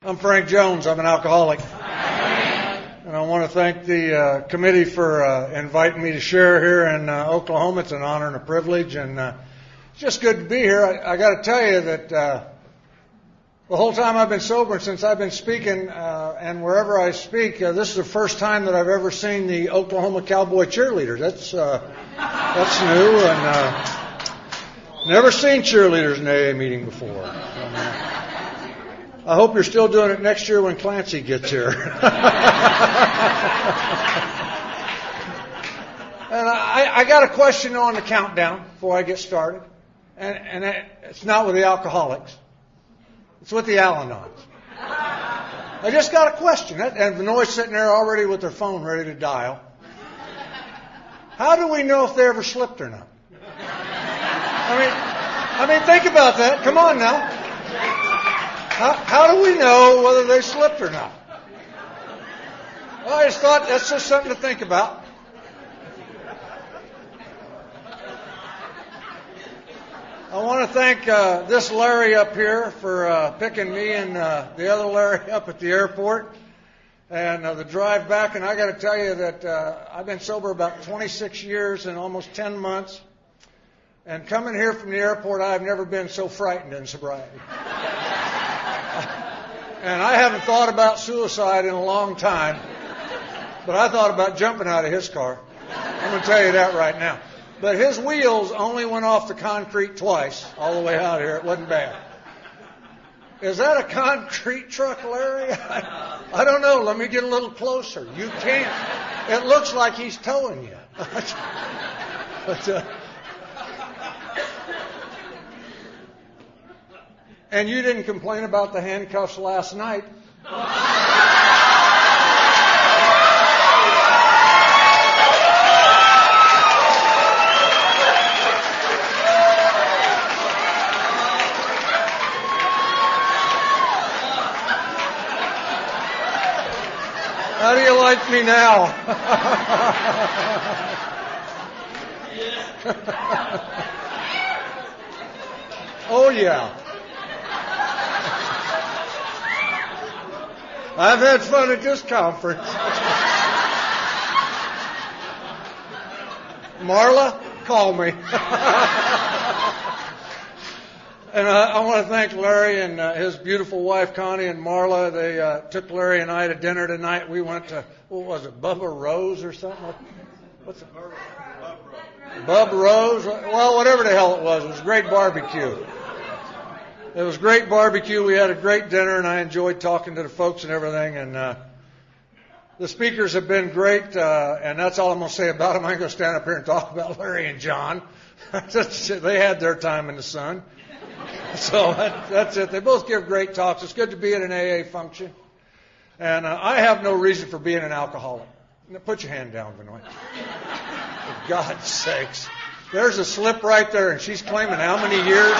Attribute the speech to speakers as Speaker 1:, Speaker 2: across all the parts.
Speaker 1: I'm Frank Jones. I'm an alcoholic. And I want to thank the committee for inviting me to share here in Oklahoma. It's an honor and a privilege, and it's just good to be here. I got to tell you that the whole time I've been sober, and since I've been speaking, and wherever I speak, this is the first time that I've ever seen the Oklahoma Cowboy cheerleaders. That's new, and never seen cheerleaders in an AA meeting before. I hope you're still doing it next year when Clancy gets here. And I got a question on the countdown before I get started. And it's not with the alcoholics. It's with the Al-Anons. I just got a question. And Vinoy's sitting there already with their phone ready to dial. How do we know if they ever slipped or not? I mean, think about that. Come on now. How do we know whether they slipped or not? Well, I just thought that's just something to think about. I want to thank this Larry up here for picking me and the other Larry up at the airport and the drive back. And I got to tell you that I've been sober about 26 years and almost 10 months. And coming here from the airport, I've never been so frightened in sobriety. And I haven't thought about suicide in a long time, but I thought about jumping out of his car. I'm going to tell you that right now. But his wheels only went off the concrete twice, all the way out here. It wasn't bad. Is that a concrete truck, Larry? I don't know. Let me get a little closer. You can't. It looks like he's towing you. But, and you didn't complain about the handcuffs last night. How do you like me now? Oh, yeah. I've had fun at this conference. Marla, call me. And I want to thank Larry and his beautiful wife, Connie, and Marla. They took Larry and I to dinner tonight. We went to, what was it, Bubba Rose or something? What's it? Bub Rose? Well, whatever the hell it was a great barbecue. It was great barbecue. We had a great dinner, and I enjoyed talking to the folks and everything. And the speakers have been great, and that's all I'm going to say about them. I ain't going to stand up here and talk about Larry and John. They had their time in the sun. So that's it. They both give great talks. It's good to be at an AA function. And I have no reason for being an alcoholic. Now, put your hand down, Benoit. For God's sakes. There's a slip right there, and she's claiming how many years?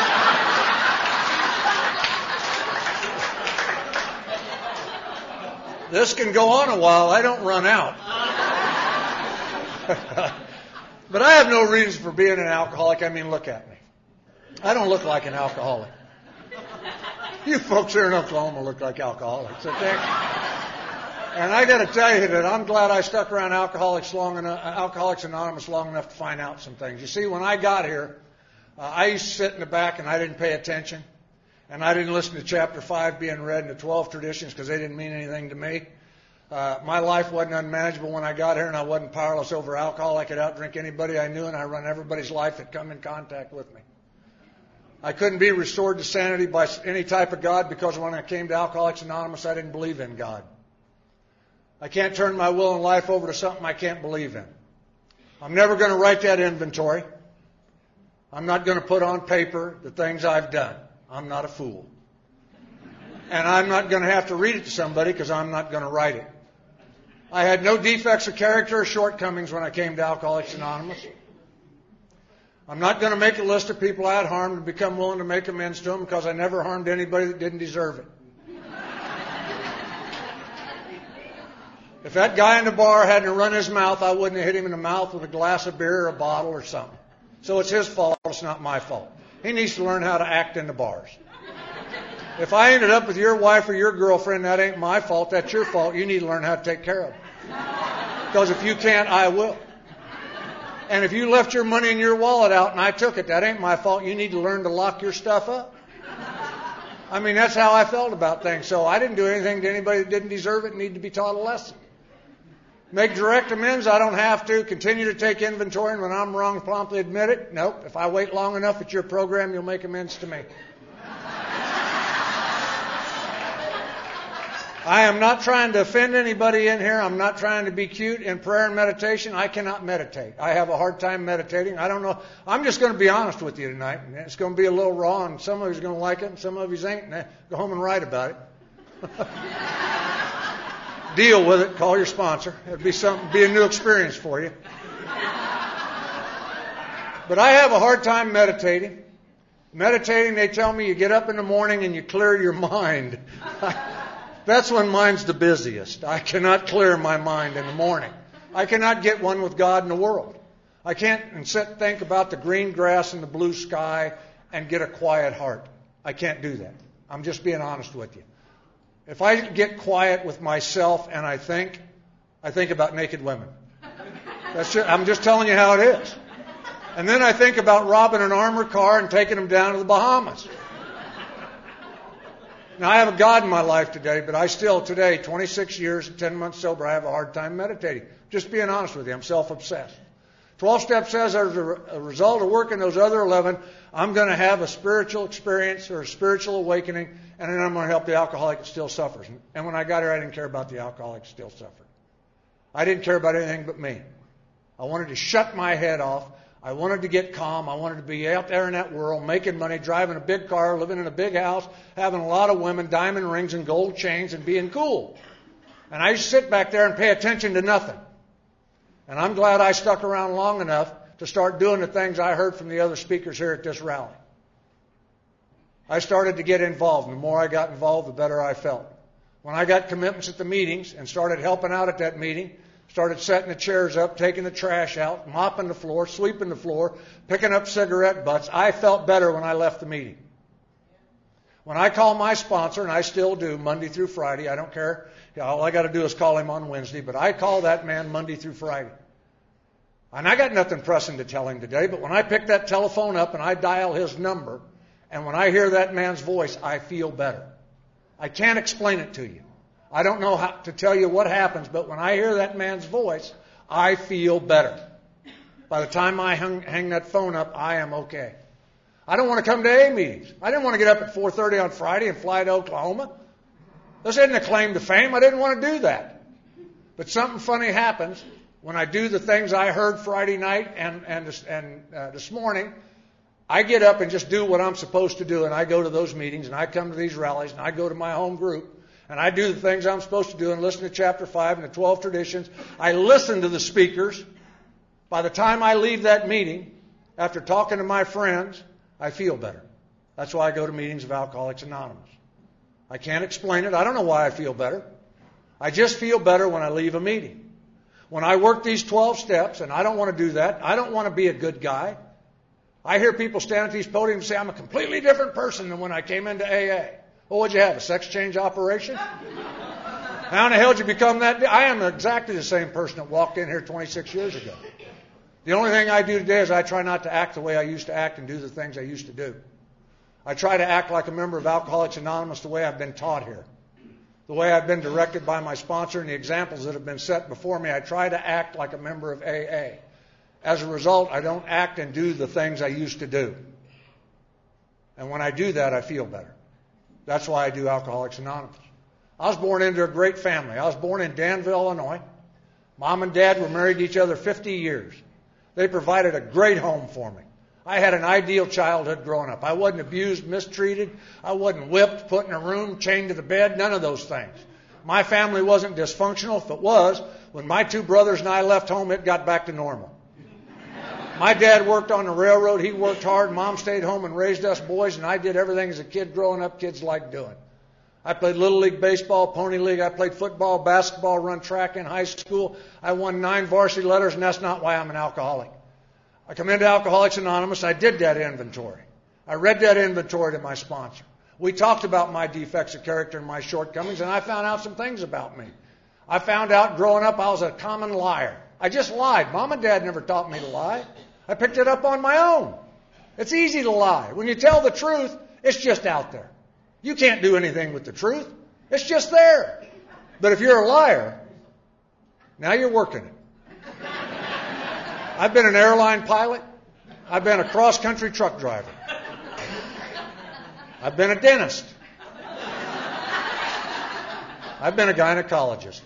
Speaker 1: This can go on a while. I don't run out. But I have no reason for being an alcoholic. I mean, look at me. I don't look like an alcoholic. You folks here in Oklahoma look like alcoholics, okay? And I got to tell you that I'm glad I stuck around Alcoholics Anonymous long enough to find out some things. You see, when I got here, I used to sit in the back and I didn't pay attention. And I didn't listen to Chapter 5 being read in the 12 traditions because they didn't mean anything to me. My life wasn't unmanageable when I got here, and I wasn't powerless over alcohol. I could outdrink anybody I knew, and I run everybody's life that come in contact with me. I couldn't be restored to sanity by any type of God because when I came to Alcoholics Anonymous, I didn't believe in God. I can't turn my will and life over to something I can't believe in. I'm never going to write that inventory. I'm not going to put on paper the things I've done. I'm not a fool. And I'm not going to have to read it to somebody because I'm not going to write it. I had no defects of character or shortcomings when I came to Alcoholics Anonymous. I'm not going to make a list of people I had harmed and become willing to make amends to them because I never harmed anybody that didn't deserve it. If that guy in the bar hadn't run his mouth, I wouldn't have hit him in the mouth with a glass of beer or a bottle or something. So it's his fault. It's not my fault. He needs to learn how to act in the bars. If I ended up with your wife or your girlfriend, that ain't my fault. That's your fault. You need to learn how to take care of it. Because if you can't, I will. And if you left your money in your wallet out and I took it, that ain't my fault. You need to learn to lock your stuff up. I mean, that's how I felt about things. So I didn't do anything to anybody that didn't deserve it and need to be taught a lesson. Make direct amends, I don't have to. Continue to take inventory, and when I'm wrong, promptly admit it. Nope. If I wait long enough at your program, you'll make amends to me. I am not trying to offend anybody in here. I'm not trying to be cute. In prayer and meditation, I cannot meditate. I have a hard time meditating. I don't know. I'm just going to be honest with you tonight. It's going to be a little raw, and some of you's going to like it, and some of you's ain't. Go home and write about it. Deal with it. Call your sponsor. It'll be a new experience for you. But I have a hard time meditating. Meditating, they tell me you get up in the morning and you clear your mind. That's when mine's the busiest. I cannot clear my mind in the morning. I cannot get one with God in the world. I can't sit and think about the green grass and the blue sky and get a quiet heart. I can't do that. I'm just being honest with you. If I get quiet with myself and I think about naked women. I'm just telling you how it is. And then I think about robbing an armored car and taking them down to the Bahamas. Now, I have a God in my life today, but I still today, 26 years and 10 months sober, I have a hard time meditating. Just being honest with you, I'm self-obsessed. 12 Step says as a result of working those other 11, I'm going to have a spiritual experience or a spiritual awakening, and then I'm going to help the alcoholic that still suffers. And when I got here, I didn't care about the alcoholic that still suffered. I didn't care about anything but me. I wanted to shut my head off. I wanted to get calm. I wanted to be out there in that world, making money, driving a big car, living in a big house, having a lot of women, diamond rings and gold chains, and being cool. And I used to sit back there and pay attention to nothing. And I'm glad I stuck around long enough to start doing the things I heard from the other speakers here at this rally. I started to get involved, and the more I got involved, the better I felt. When I got commitments at the meetings and started helping out at that meeting, started setting the chairs up, taking the trash out, mopping the floor, sweeping the floor, picking up cigarette butts. I felt better when I left the meeting. When I call my sponsor, and I still do, Monday through Friday, I don't care. All I got to do is call him on Wednesday, but I call that man Monday through Friday. And I got nothing pressing to tell him today, but when I pick that telephone up and I dial his number, and when I hear that man's voice, I feel better. I can't explain it to you. I don't know how to tell you what happens, but when I hear that man's voice, I feel better. By the time I hang that phone up, I am okay. I don't want to come to AA meetings. I didn't want to get up at 4:30 on Friday and fly to Oklahoma. This isn't a claim to fame. I didn't want to do that. But something funny happens when I do the things I heard Friday night and this morning. I get up and just do what I'm supposed to do, and I go to those meetings, and I come to these rallies, and I go to my home group. And I do the things I'm supposed to do and listen to Chapter 5 and the 12 traditions. I listen to the speakers. By the time I leave that meeting, after talking to my friends, I feel better. That's why I go to meetings of Alcoholics Anonymous. I can't explain it. I don't know why I feel better. I just feel better when I leave a meeting. When I work these 12 steps, and I don't want to do that. I don't want to be a good guy. I hear people stand at these podiums and say, I'm a completely different person than when I came into AA. Well, what'd you have, a sex change operation? How in the hell did you become that? I am exactly the same person that walked in here 26 years ago. The only thing I do today is I try not to act the way I used to act and do the things I used to do. I try to act like a member of Alcoholics Anonymous the way I've been taught here. The way I've been directed by my sponsor and the examples that have been set before me, I try to act like a member of AA. As a result, I don't act and do the things I used to do. And when I do that, I feel better. That's why I do Alcoholics Anonymous. I was born into a great family. I was born in Danville, Illinois. Mom and Dad were married to each other 50 years. They provided a great home for me. I had an ideal childhood growing up. I wasn't abused, mistreated. I wasn't whipped, put in a room, chained to the bed, none of those things. My family wasn't dysfunctional. If it was, when my two brothers and I left home, it got back to normal. My dad worked on the railroad. He worked hard. Mom stayed home and raised us boys, and I did everything as a kid growing up kids like doing. I played Little League Baseball, Pony League. I played football, basketball, run track in high school. I won 9 varsity letters, and that's not why I'm an alcoholic. I come into Alcoholics Anonymous. I did that inventory. I read that inventory to my sponsor. We talked about my defects of character and my shortcomings, and I found out some things about me. I found out growing up I was a common liar. I just lied. Mom and Dad never taught me to lie. I picked it up on my own. It's easy to lie. When you tell the truth, it's just out there. You can't do anything with the truth. It's just there. But if you're a liar, now you're working it. I've been an airline pilot. I've been a cross-country truck driver. I've been a dentist. I've been a gynecologist.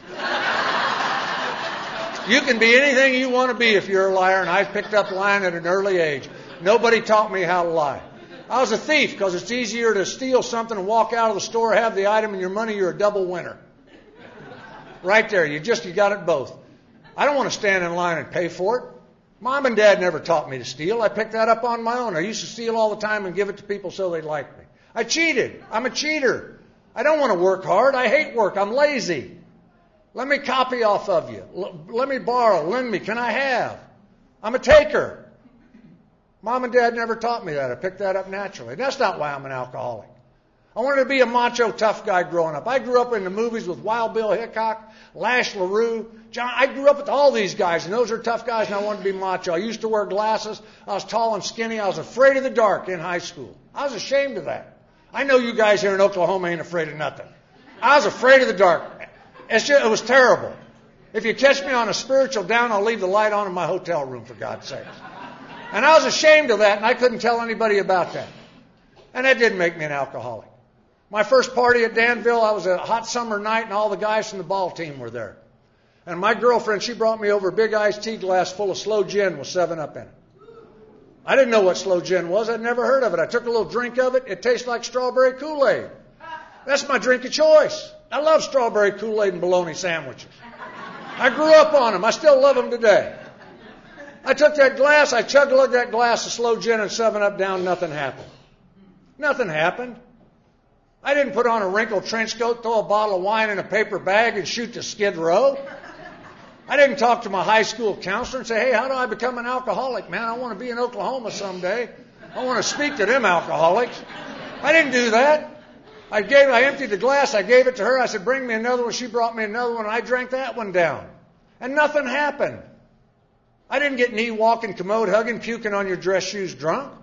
Speaker 1: You can be anything you want to be if you're a liar, and I picked up lying at an early age. Nobody taught me how to lie. I was a thief because it's easier to steal something and walk out of the store, have the item and your money, you're a double winner. Right there, you got it both. I don't want to stand in line and pay for it. Mom and Dad never taught me to steal. I picked that up on my own. I used to steal all the time and give it to people so they'd like me. I cheated. I'm a cheater. I don't want to work hard. I hate work. I'm lazy. Let me copy off of you. Let me borrow. Lend me. Can I have? I'm a taker. Mom and Dad never taught me that. I picked that up naturally. That's not why I'm an alcoholic. I wanted to be a macho, tough guy growing up. I grew up in the movies with Wild Bill Hickok, Lash LaRue, John. I grew up with all these guys, and those are tough guys, and I wanted to be macho. I used to wear glasses. I was tall and skinny. I was afraid of the dark in high school. I was ashamed of that. I know you guys here in Oklahoma ain't afraid of nothing. I was afraid of the dark. It was terrible. If you catch me on a spiritual down, I'll leave the light on in my hotel room, for God's sakes. And I was ashamed of that, and I couldn't tell anybody about that. And that didn't make me an alcoholic. My first party at Danville, I was a hot summer night, and all the guys from the ball team were there. And my girlfriend, she brought me over a big iced tea glass full of slow gin with 7-Up in it. I didn't know what slow gin was. I'd never heard of it. I took a little drink of it. It tasted like strawberry Kool-Aid. That's my drink of choice. I love strawberry Kool-Aid and bologna sandwiches. I grew up on them. I still love them today. I took that glass, I chug-a-lugged that glass of slow gin and 7-Up down, nothing happened. Nothing happened. I didn't put on a wrinkled trench coat, throw a bottle of wine in a paper bag, and shoot to Skid Row. I didn't talk to my high school counselor and say, hey, how do I become an alcoholic? Man, I want to be in Oklahoma someday. I want to speak to them alcoholics. I didn't do that. I emptied the glass. I gave it to her. I said, bring me another one. She brought me another one, and I drank that one down. And nothing happened. I didn't get knee walking, commode hugging, puking on your dress shoes drunk.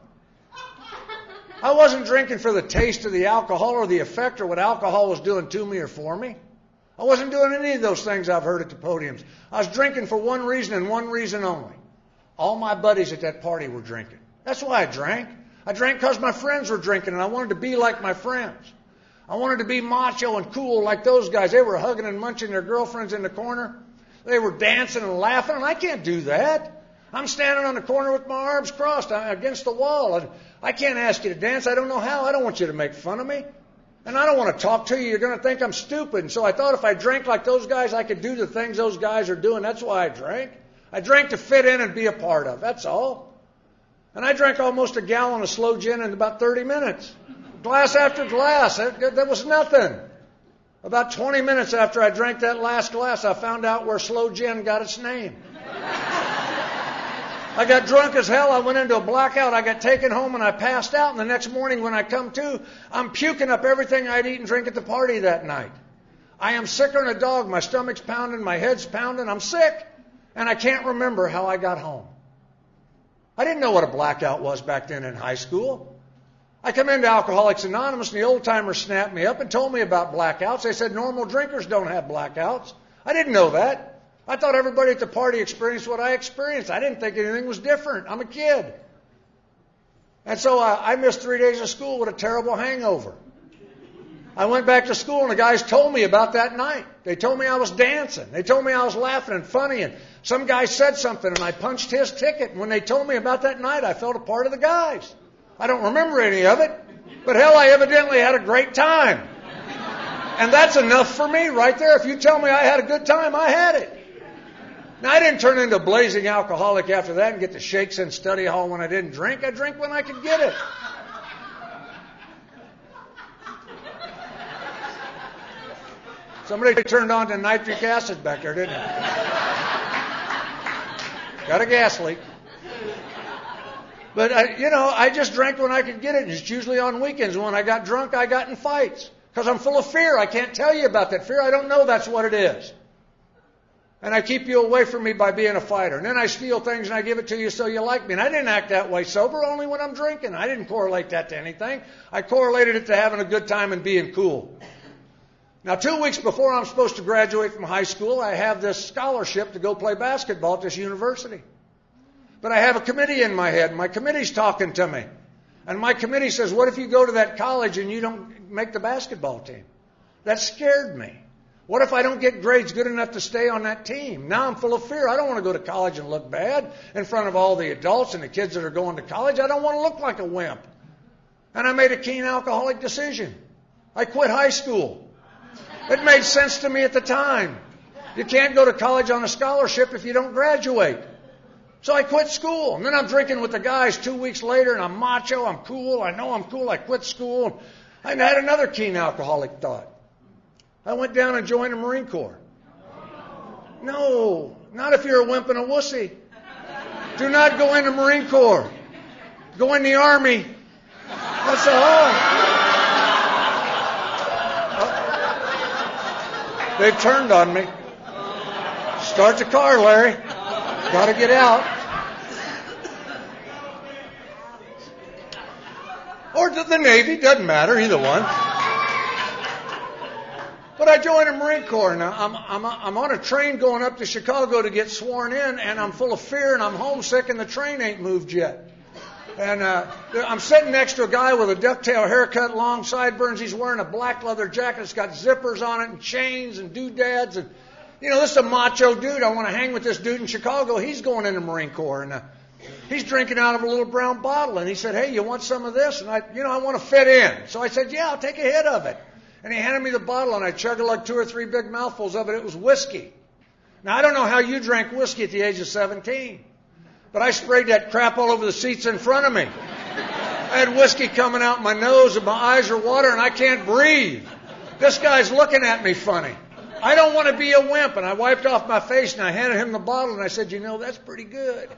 Speaker 1: I wasn't drinking for the taste of the alcohol or the effect or what alcohol was doing to me or for me. I wasn't doing any of those things I've heard at the podiums. I was drinking for one reason and one reason only. All my buddies at that party were drinking. That's why I drank. I drank because my friends were drinking, and I wanted to be like my friends. I wanted to be macho and cool like those guys. They were hugging and munching their girlfriends in the corner. They were dancing and laughing, and I can't do that. I'm standing on the corner with my arms crossed against the wall, and I can't ask you to dance. I don't know how. I don't want you to make fun of me. And I don't want to talk to you. You're going to think I'm stupid. And so I thought if I drank like those guys, I could do the things those guys are doing. That's why I drank. I drank to fit in and be a part of. That's all. And I drank almost a gallon of slow gin in about 30 minutes. Glass after glass. That was nothing. About 20 minutes after I drank that last glass, I found out where slow gin got its name. I got drunk as hell. I went into a blackout. I got taken home and I passed out. And the next morning when I come to, I'm puking up everything I'd eat and drink at the party that night. I am sicker than a dog. My stomach's pounding. My head's pounding. I'm sick. And I can't remember how I got home. I didn't know what a blackout was back then in high school. I come into Alcoholics Anonymous and the old timers snapped me up and told me about blackouts. They said normal drinkers don't have blackouts. I didn't know that. I thought everybody at the party experienced what I experienced. I didn't think anything was different. I'm a kid. And so I missed 3 days of school with a terrible hangover. I went back to school and the guys told me about that night. They told me I was dancing. They told me I was laughing and funny. And some guy said something and I punched his ticket. And when they told me about that night, I felt a part of the guys. I don't remember any of it. But hell, I evidently had a great time. And that's enough for me right there. If you tell me I had a good time, I had it. Now, I didn't turn into a blazing alcoholic after that and get the shakes in study hall when I didn't drink. I drank when I could get it. Somebody turned on to nitric acid back there, didn't they? Got a gas leak. But, I just drank when I could get it. And it's usually on weekends. When I got drunk, I got in fights. Because I'm full of fear. I can't tell you about that fear. I don't know that's what it is. And I keep you away from me by being a fighter. And then I steal things and I give it to you so you like me. And I didn't act that way sober, only when I'm drinking. I didn't correlate that to anything. I correlated it to having a good time and being cool. Now, 2 weeks before I'm supposed to graduate from high school, I have this scholarship to go play basketball at this university. But I have a committee in my head. My committee's talking to me. And my committee says, what if you go to that college and you don't make the basketball team? That scared me. What if I don't get grades good enough to stay on that team? Now I'm full of fear. I don't want to go to college and look bad in front of all the adults and the kids that are going to college. I don't want to look like a wimp. And I made a keen alcoholic decision. I quit high school. It made sense to me at the time. You can't go to college on a scholarship if you don't graduate. So I quit school. And then I'm drinking with the guys 2 weeks later, and I'm macho, I'm cool, I know I'm cool, I quit school. I had another keen alcoholic thought. I went down and joined the Marine Corps. No, not if you're a wimp and a wussy. Do not go in the Marine Corps. Go in the Army. That's all. They've turned on me. Start the car, Larry. Got to get out. Or the Navy, doesn't matter, either one. But I joined the Marine Corps. Now I'm on a train going up to Chicago to get sworn in, and I'm full of fear, and I'm homesick, and the train ain't moved yet. And I'm sitting next to a guy with a ducktail haircut, long sideburns. He's wearing a black leather jacket. It's got zippers on it and chains and doodads. And, this is a macho dude. I want to hang with this dude in Chicago. He's going in the Marine Corps. And he's drinking out of a little brown bottle. And he said, hey, you want some of this? And I want to fit in. So I said, yeah, I'll take a hit of it. And he handed me the bottle, and I chugged like 2 or 3 big mouthfuls of it. It was whiskey. Now, I don't know how you drank whiskey at the age of 17. But I sprayed that crap all over the seats in front of me. I had whiskey coming out my nose and my eyes are watering and I can't breathe. This guy's looking at me funny. I don't want to be a wimp. And I wiped off my face and I handed him the bottle and I said, that's pretty good.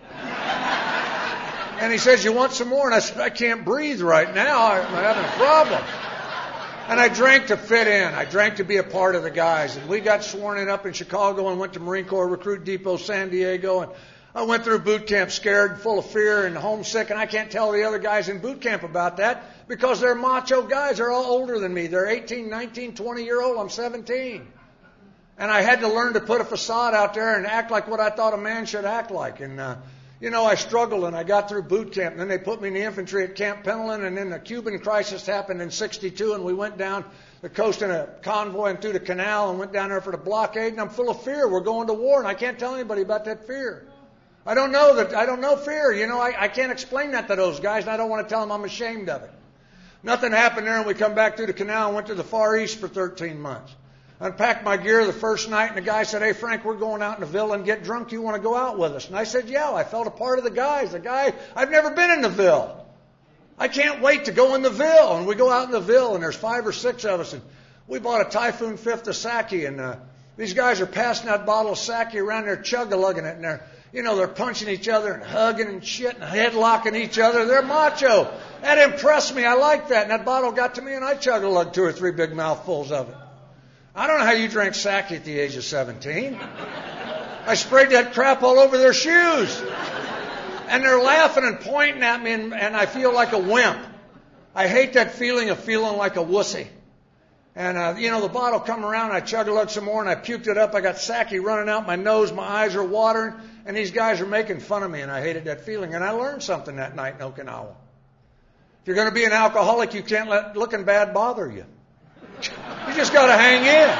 Speaker 1: And he says, you want some more? And I said, I can't breathe right now. I'm having a problem. And I drank to fit in. I drank to be a part of the guys. And we got sworn in up in Chicago and went to Marine Corps Recruit Depot, San Diego. And I went through boot camp scared, full of fear and homesick, and I can't tell the other guys in boot camp about that because they're macho guys. They're all older than me. They're 18, 19, 20-year-old. I'm 17. And I had to learn to put a facade out there and act like what I thought a man should act like. And, I struggled and I got through boot camp. And then they put me in the infantry at Camp Pendleton, and then the Cuban crisis happened in 62, and we went down the coast in a convoy and through the canal and went down there for the blockade, and I'm full of fear. We're going to war, and I can't tell anybody about that fear. I don't know fear. I can't explain that to those guys, and I don't want to tell them I'm ashamed of it. Nothing happened there, and we come back through the canal and went to the Far East for 13 months. Unpacked my gear the first night, and the guy said, hey, Frank, we're going out in the Ville and get drunk. You want to go out with us? And I said, yeah. I felt a part of the guys. I've never been in the Ville. I can't wait to go in the Ville. And we go out in the Ville, and there's 5 or 6 of us, and we bought a Typhoon 5th of sake, and these guys are passing that bottle of sake around there, chug-a-lugging it, and they're punching each other and hugging and shit and headlocking each other. They're macho. That impressed me. I liked that. And that bottle got to me, and I chug-a-lugged 2 or 3 big mouthfuls of it. I don't know how you drank sake at the age of 17. I sprayed that crap all over their shoes. And they're laughing and pointing at me, and I feel like a wimp. I hate that feeling of feeling like a wussy. And, the bottle come around, I chug-a-lugged some more, and I puked it up. I got sake running out my nose, my eyes are watering, and these guys are making fun of me, and I hated that feeling. And I learned something that night in Okinawa. If you're going to be an alcoholic, you can't let looking bad bother you. You just got to hang in.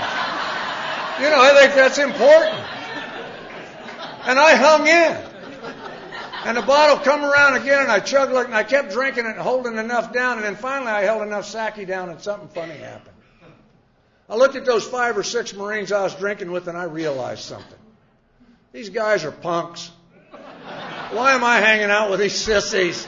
Speaker 1: I think that's important. And I hung in. And the bottle come around again, and I chug-a-lugged, and I kept drinking it and holding enough down, and then finally I held enough sake down, and something funny happened. I looked at those 5 or 6 Marines I was drinking with, and I realized something. These guys are punks. Why am I hanging out with these sissies?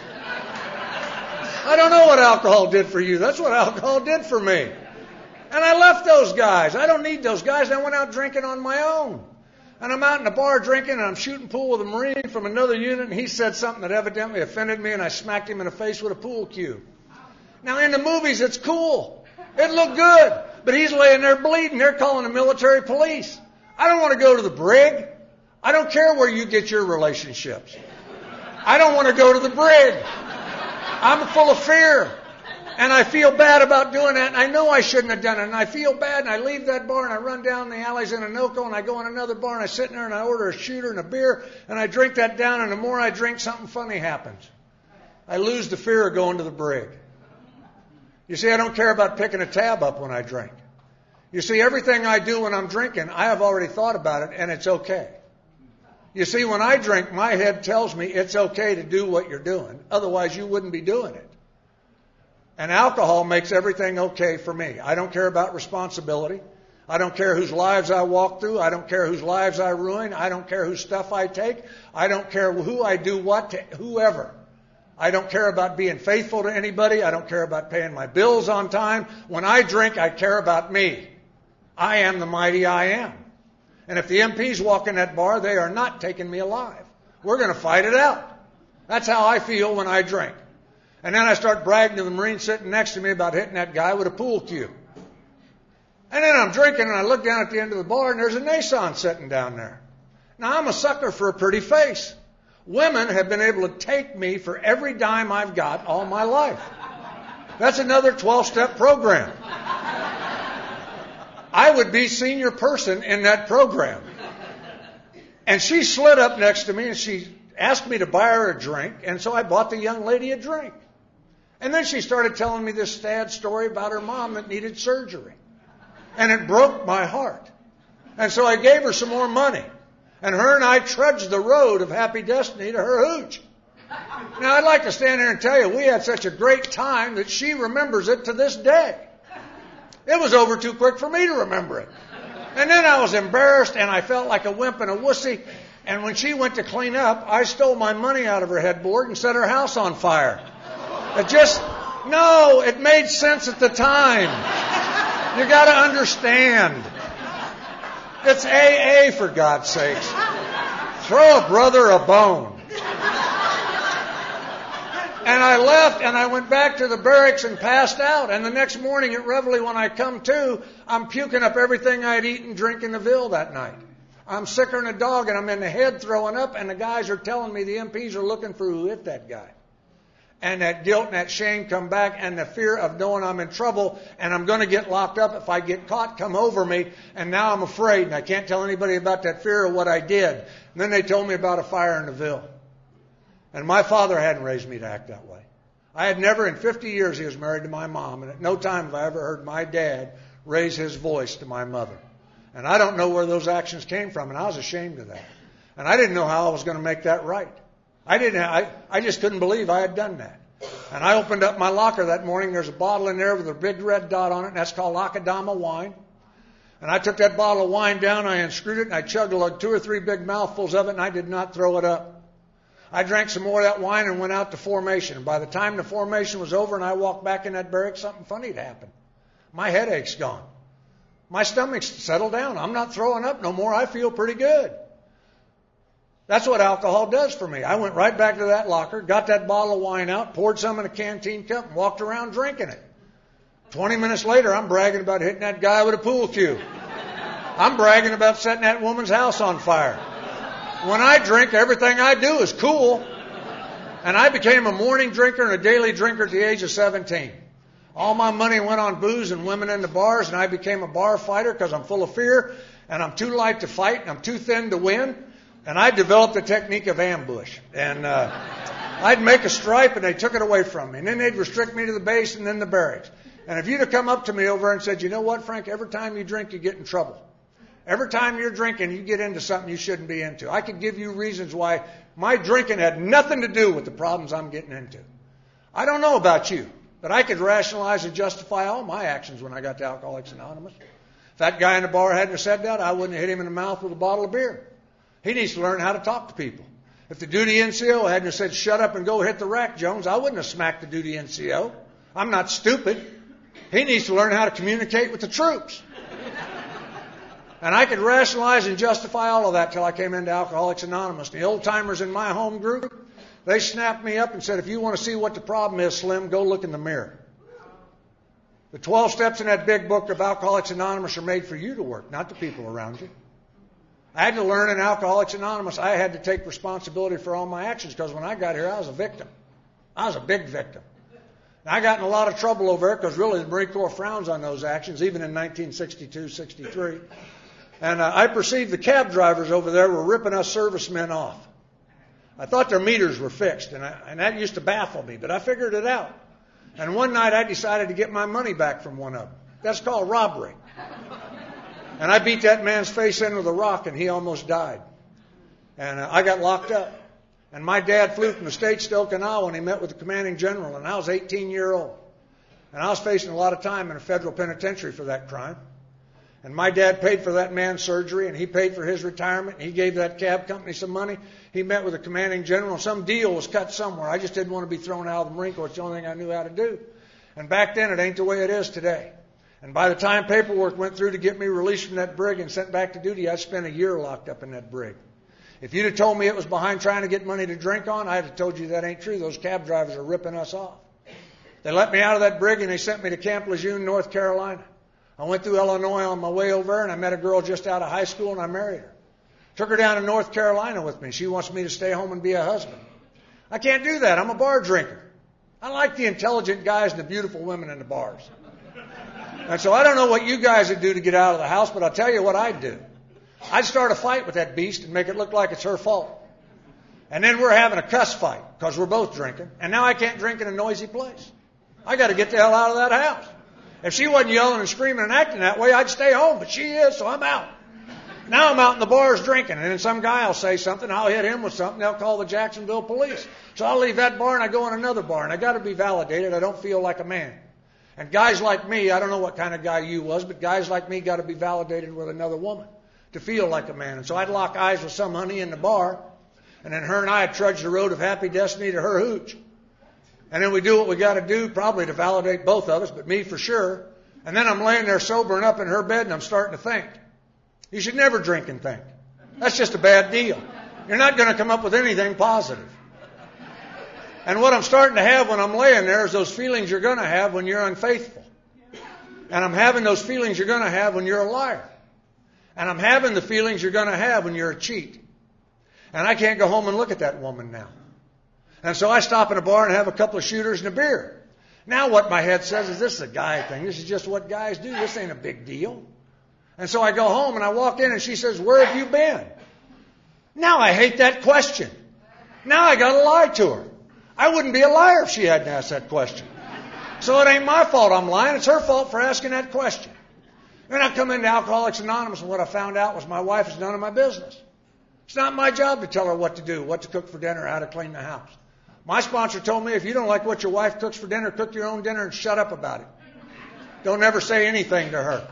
Speaker 1: I don't know what alcohol did for you. That's what alcohol did for me. And I left those guys. I don't need those guys. I went out drinking on my own. And I'm out in the bar drinking, and I'm shooting pool with a Marine from another unit, and he said something that evidently offended me, and I smacked him in the face with a pool cue. Now, in the movies, it's cool. It looked good. But he's laying there bleeding. They're calling the military police. I don't want to go to the brig. I don't care where you get your relationships. I don't want to go to the brig. I'm full of fear. And I feel bad about doing that. And I know I shouldn't have done it. And I feel bad. And I leave that bar and I run down the alleys in Anoka and I go in another bar and I sit in there and I order a shooter and a beer and I drink that down. And the more I drink, something funny happens. I lose the fear of going to the brig. You see, I don't care about picking a tab up when I drink. You see, everything I do when I'm drinking, I have already thought about it and it's okay. You see, when I drink, my head tells me it's okay to do what you're doing. Otherwise, you wouldn't be doing it. And alcohol makes everything okay for me. I don't care about responsibility. I don't care whose lives I walk through. I don't care whose lives I ruin. I don't care whose stuff I take. I don't care who I do what to whoever. I don't care about being faithful to anybody. I don't care about paying my bills on time. When I drink, I care about me. I am the mighty I am. And if the MPs walk in that bar, they are not taking me alive. We're going to fight it out. That's how I feel when I drink. And then I start bragging to the Marine sitting next to me about hitting that guy with a pool cue. And then I'm drinking and I look down at the end of the bar and there's a Nason sitting down there. Now I'm a sucker for a pretty face. Women have been able to take me for every dime I've got all my life. That's another 12-step program. I would be senior person in that program. And she slid up next to me and she asked me to buy her a drink. And so I bought the young lady a drink. And then she started telling me this sad story about her mom that needed surgery. And it broke my heart. And so I gave her some more money. And her and I trudged the road of happy destiny to her hooch. Now, I'd like to stand here and tell you we had such a great time that she remembers it to this day. It was over too quick for me to remember it. And then I was embarrassed and I felt like a wimp and a wussy. And when she went to clean up, I stole my money out of her headboard and set her house on fire. It made sense at the time. You got to understand. It's AA, for God's sakes. Throw a brother a bone. And I left and I went back to the barracks and passed out. And the next morning at Reveille, when I come to, I'm puking up everything I'd eaten and drink in the Ville that night. I'm sicker than a dog and I'm in the head throwing up and the guys are telling me the MPs are looking for who hit that guy. And that guilt and that shame come back and the fear of knowing I'm in trouble and I'm going to get locked up if I get caught come over me. And now I'm afraid and I can't tell anybody about that fear of what I did. And then they told me about a fire in the Ville. And my father hadn't raised me to act that way. I had never in 50 years he was married to my mom. And at no time have I ever heard my dad raise his voice to my mother. And I don't know where those actions came from. And I was ashamed of that. And I didn't know how I was going to make that right. I just couldn't believe I had done that. And I opened up my locker that morning. There's a bottle in there with a big red dot on it, and that's called Akadama wine. And I took that bottle of wine down, I unscrewed it, and I chugged like 2 or 3 big mouthfuls of it, and I did not throw it up. I drank some more of that wine and went out to formation. And by the time the formation was over and I walked back in that barracks, something funny had happened. My headache's gone. My stomach's settled down. I'm not throwing up no more. I feel pretty good. That's what alcohol does for me. I went right back to that locker, got that bottle of wine out, poured some in a canteen cup, and walked around drinking it. 20 minutes later, I'm bragging about hitting that guy with a pool cue. I'm bragging about setting that woman's house on fire. When I drink, everything I do is cool. And I became a morning drinker and a daily drinker at the age of 17. All my money went on booze and women in the bars, and I became a bar fighter because I'm full of fear, and I'm too light to fight, and I'm too thin to win. And I developed the technique of ambush. And I'd make a stripe and they took it away from me. And then they'd restrict me to the base and then the barracks. And if you'd have come up to me over and said, you know what, Frank, every time you drink, you get in trouble. Every time you're drinking, you get into something you shouldn't be into. I could give you reasons why my drinking had nothing to do with the problems I'm getting into. I don't know about you, but I could rationalize and justify all my actions when I got to Alcoholics Anonymous. If that guy in the bar hadn't have said that, I wouldn't have hit him in the mouth with a bottle of beer. He needs to learn how to talk to people. If the duty NCO hadn't have said, shut up and go hit the rack, Jones, I wouldn't have smacked the duty NCO. I'm not stupid. He needs to learn how to communicate with the troops. And I could rationalize and justify all of that till I came into Alcoholics Anonymous. The old-timers in my home group, they snapped me up and said, if you want to see what the problem is, Slim, go look in the mirror. The 12 steps in that big book of Alcoholics Anonymous are made for you to work, not the people around you. I had to learn in Alcoholics Anonymous I had to take responsibility for all my actions because when I got here, I was a victim. I was a big victim. And I got in a lot of trouble over it because really the Marine Corps frowns on those actions, even in 1962, 63. And I perceived the cab drivers over there were ripping us servicemen off. I thought their meters were fixed, and that used to baffle me, but I figured it out. And one night I decided to get my money back from one of them. That's called robbery. And I beat that man's face in with a rock, and he almost died. And I got locked up. And my dad flew from the States to Okinawa, and he met with the commanding general, and I was 18 years old. And I was facing a lot of time in a federal penitentiary for that crime. And my dad paid for that man's surgery, and he paid for his retirement. He gave that cab company some money. He met with the commanding general. Some deal was cut somewhere. I just didn't want to be thrown out of the Marine Corps. It's the only thing I knew how to do. And back then, it ain't the way it is today. And by the time paperwork went through to get me released from that brig and sent back to duty, I spent a year locked up in that brig. If you'd have told me it was behind trying to get money to drink on, I'd have told you that ain't true. Those cab drivers are ripping us off. They let me out of that brig, and they sent me to Camp Lejeune, North Carolina. I went through Illinois on my way over, and I met a girl just out of high school, and I married her. Took her down to North Carolina with me. She wants me to stay home and be a husband. I can't do that. I'm a bar drinker. I like the intelligent guys and the beautiful women in the bars. And so I don't know what you guys would do to get out of the house, but I'll tell you what I'd do. I'd start a fight with that beast and make it look like it's her fault. And then we're having a cuss fight because we're both drinking. And now I can't drink in a noisy place. I got to get the hell out of that house. If she wasn't yelling and screaming and acting that way, I'd stay home. But she is, so I'm out. Now I'm out in the bars drinking, and then some guy will say something. I'll hit him with something. They'll call the Jacksonville police. So I'll leave that bar and I go in another bar, and I got to be validated. I don't feel like a man. And guys like me, I don't know what kind of guy you was, but guys like me got to be validated with another woman to feel like a man. And so I'd lock eyes with some honey in the bar, and then her and I would trudge the road of happy destiny to her hooch. And then we do what we got to do, probably to validate both of us, but me for sure. And then I'm laying there sobering up in her bed, and I'm starting to think. You should never drink and think. That's just a bad deal. You're not going to come up with anything positive. And what I'm starting to have when I'm laying there is those feelings you're going to have when you're unfaithful. And I'm having those feelings you're going to have when you're a liar. And I'm having the feelings you're going to have when you're a cheat. And I can't go home and look at that woman now. And so I stop in a bar and have a couple of shooters and a beer. Now what my head says is this is a guy thing. This is just what guys do. This ain't a big deal. And so I go home and I walk in and she says, where have you been? Now I hate that question. Now I got to lie to her. I wouldn't be a liar if she hadn't asked that question. So it ain't my fault I'm lying. It's her fault for asking that question. Then I come into Alcoholics Anonymous, and what I found out was my wife is none of my business. It's not my job to tell her what to do, what to cook for dinner, how to clean the house. My sponsor told me, if you don't like what your wife cooks for dinner, cook your own dinner and shut up about it. Don't ever say anything to her.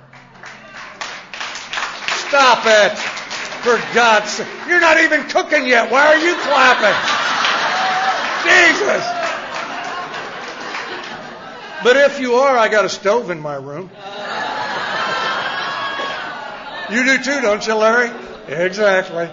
Speaker 1: Stop it. For God's sake. You're not even cooking yet. Why are you clapping? Jesus. But if you are, I got a stove in my room. You do too, don't you, Larry? Exactly.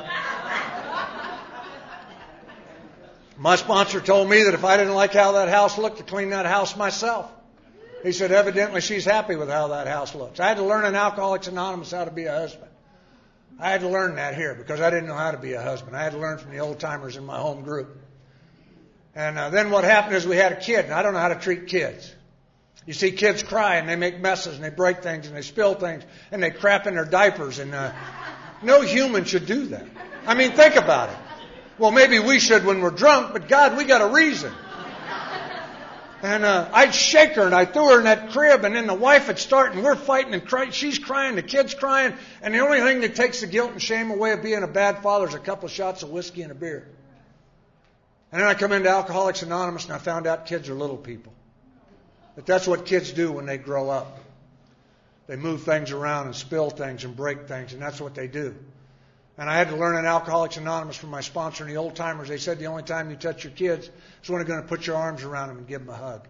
Speaker 1: My sponsor told me that if I didn't like how that house looked, to clean that house myself. He said, evidently she's happy with how that house looks. I had to learn in Alcoholics Anonymous how to be a husband. I had to learn that here because I didn't know how to be a husband. I had to learn from the old timers in my home group. And then what happened is we had a kid, and I don't know how to treat kids. You see kids cry, and they make messes, and they break things, and they spill things, and they crap in their diapers. And no human should do that. I mean, think about it. Well, maybe we should when we're drunk, but God, we got a reason. And I'd shake her, and I threw her in that crib, and then the wife would start, and we're fighting, and she's crying, the kid's crying, and the only thing that takes the guilt and shame away of being a bad father is a couple of shots of whiskey and a beer. And then I come into Alcoholics Anonymous, and I found out kids are little people. But that's what kids do when they grow up. They move things around and spill things and break things, and that's what they do. And I had to learn in Alcoholics Anonymous from my sponsor and the old timers. They said the only time you touch your kids is when you're going to put your arms around them and give them a hug.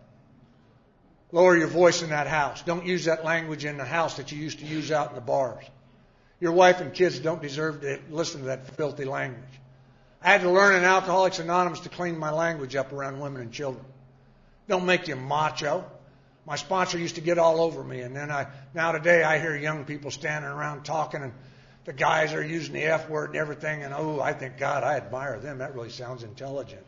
Speaker 1: Lower your voice in that house. Don't use that language in the house that you used to use out in the bars. Your wife and kids don't deserve to listen to that filthy language. I had to learn in Alcoholics Anonymous to clean my language up around women and children. Don't make you macho. My sponsor used to get all over me, and then now today I hear young people standing around talking, and the guys are using the F word and everything, and I think, God, I admire them. That really sounds intelligent.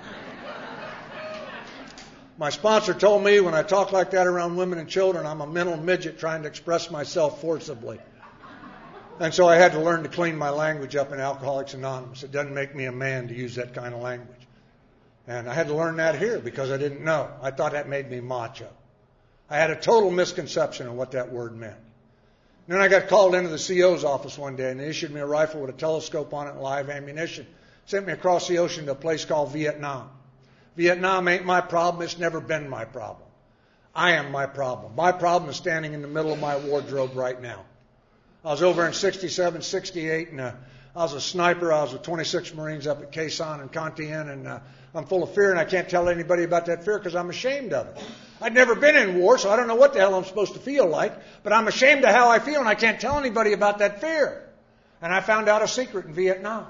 Speaker 1: My sponsor told me when I talk like that around women and children, I'm a mental midget trying to express myself forcibly. And so I had to learn to clean my language up in Alcoholics Anonymous. It doesn't make me a man to use that kind of language. And I had to learn that here because I didn't know. I thought that made me macho. I had a total misconception of what that word meant. And then I got called into the CO's office one day, and they issued me a rifle with a telescope on it and live ammunition. Sent me across the ocean to a place called Vietnam. Vietnam ain't my problem. It's never been my problem. I am my problem. My problem is standing in the middle of my wardrobe right now. I was over in 67, 68, and I was a sniper. I was with 26 Marines up at Quezon and Con Thien, and I'm full of fear, and I can't tell anybody about that fear because I'm ashamed of it. I'd never been in war, so I don't know what the hell I'm supposed to feel like, but I'm ashamed of how I feel, and I can't tell anybody about that fear. And I found out a secret in Vietnam.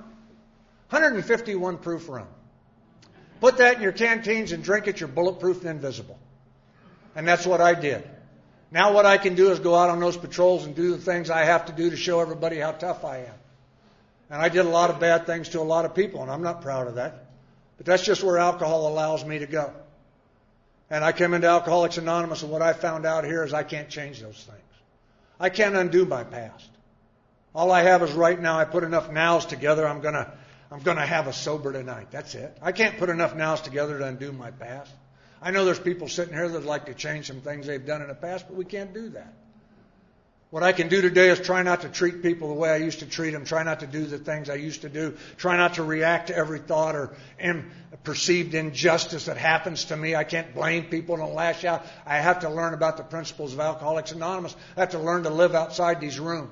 Speaker 1: 151 proof rum. Put that in your canteens and drink it. You're bulletproof and invisible. And that's what I did. Now what I can do is go out on those patrols and do the things I have to do to show everybody how tough I am. And I did a lot of bad things to a lot of people, and I'm not proud of that. But that's just where alcohol allows me to go. And I came into Alcoholics Anonymous, and what I found out here is I can't change those things. I can't undo my past. All I have is right now. I put enough nows together. I'm gonna have a sober tonight. That's it. I can't put enough nows together to undo my past. I know there's people sitting here that would like to change some things they've done in the past, but we can't do that. What I can do today is try not to treat people the way I used to treat them, try not to do the things I used to do, try not to react to every thought or perceived injustice that happens to me. I can't blame people and lash out. I have to learn about the principles of Alcoholics Anonymous. I have to learn to live outside these rooms.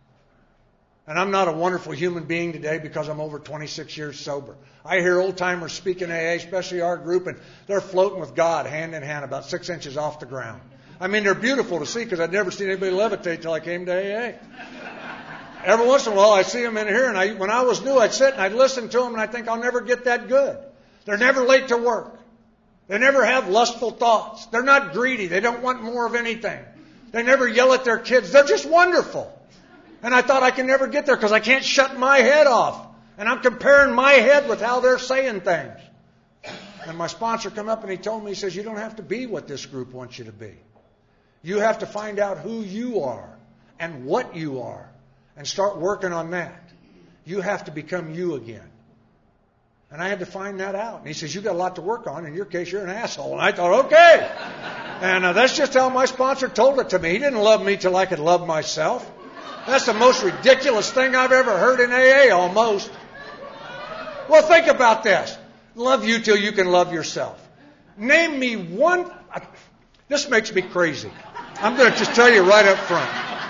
Speaker 1: And I'm not a wonderful human being today because I'm over 26 years sober. I hear old-timers speak in AA, especially our group, and they're floating with God hand in hand about 6 inches off the ground. I mean, they're beautiful to see because I'd never seen anybody levitate till I came to AA. Every once in a while I see them in here, and when I was new, I'd sit and I'd listen to them, and I'd think I'll never get that good. They're never late to work. They never have lustful thoughts. They're not greedy. They don't want more of anything. They never yell at their kids. They're just wonderful. And I thought I can never get there because I can't shut my head off. And I'm comparing my head with how they're saying things. And my sponsor come up and he told me, he says, you don't have to be what this group wants you to be. You have to find out who you are and what you are and start working on that. You have to become you again. And I had to find that out. And he says, you got a lot to work on. In your case, you're an asshole. And I thought, okay. And that's just how my sponsor told it to me. He didn't love me till I could love myself. That's the most ridiculous thing I've ever heard in AA, almost. Well, think about this. Love you till you can love yourself. Name me one. This makes me crazy. I'm going to just tell you right up front.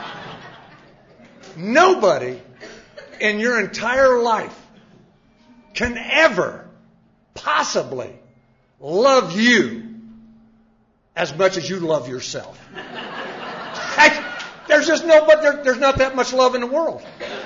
Speaker 1: Nobody in your entire life can ever possibly love you as much as you love yourself. There's just there's not that much love in the world.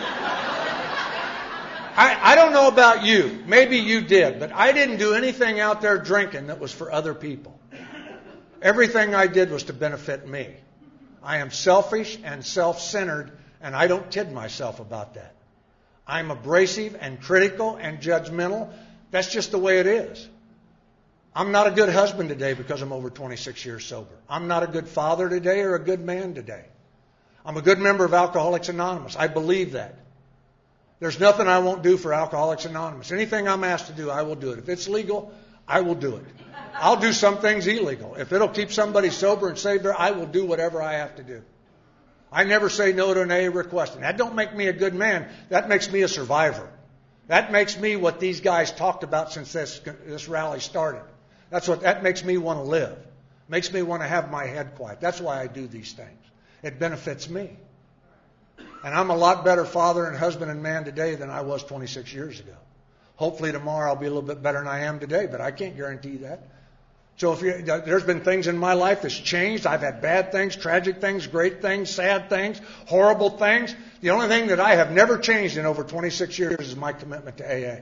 Speaker 1: I don't know about you. Maybe you did, but I didn't do anything out there drinking that was for other people. Everything I did was to benefit me. I am selfish and self-centered, and I don't kid myself about that. I'm abrasive and critical and judgmental. That's just the way it is. I'm not a good husband today because I'm over 26 years sober. I'm not a good father today or a good man today. I'm a good member of Alcoholics Anonymous. I believe that. There's nothing I won't do for Alcoholics Anonymous. Anything I'm asked to do, I will do it. If it's legal, I will do it. I'll do some things illegal. If it'll keep somebody sober and save their, I will do whatever I have to do. I never say no to an AA request. And that don't make me a good man. That makes me a survivor. That makes me what these guys talked about since this rally started. That makes me want to live. Makes me want to have my head quiet. That's why I do these things. It benefits me. And I'm a lot better father and husband and man today than I was 26 years ago. Hopefully tomorrow I'll be a little bit better than I am today, but I can't guarantee that. So there's been things in my life that's changed. I've had bad things, tragic things, great things, sad things, horrible things. The only thing that I have never changed in over 26 years is my commitment to AA.